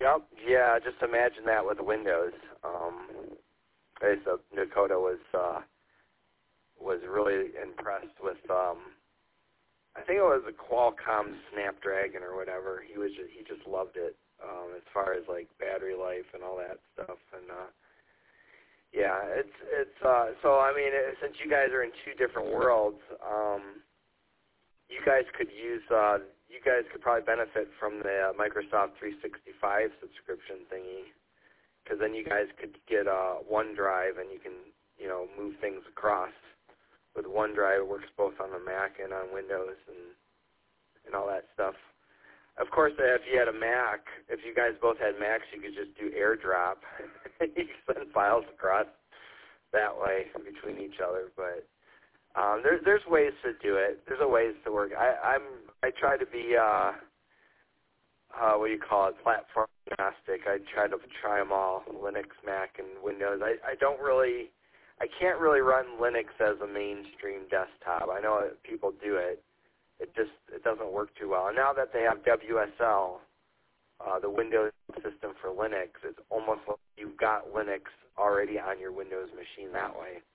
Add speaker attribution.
Speaker 1: Yep. Yeah. Just imagine that with Windows. So Nakota was really impressed with. I think it was a Qualcomm Snapdragon or whatever. He just loved it as far as like battery life and all that stuff. And yeah, it's so I mean, since you guys are in two different worlds, you guys could probably benefit from the Microsoft 365 subscription thingy, because then you guys could get OneDrive and you can move things across. With OneDrive, it works both on the Mac and on Windows and all that stuff. Of course, if you had a Mac, if you guys both had Macs, you could just do AirDrop. You could send files across that way between each other. But there's ways to do it. There's a ways to work. I try to be what do you call it, platform agnostic. I try to try them all, Linux, Mac, and Windows. I can't really run Linux as a mainstream desktop. I know people do it. It doesn't work too well. And now that they have WSL, the Windows system for Linux, it's almost like you've got Linux already on your Windows machine that way.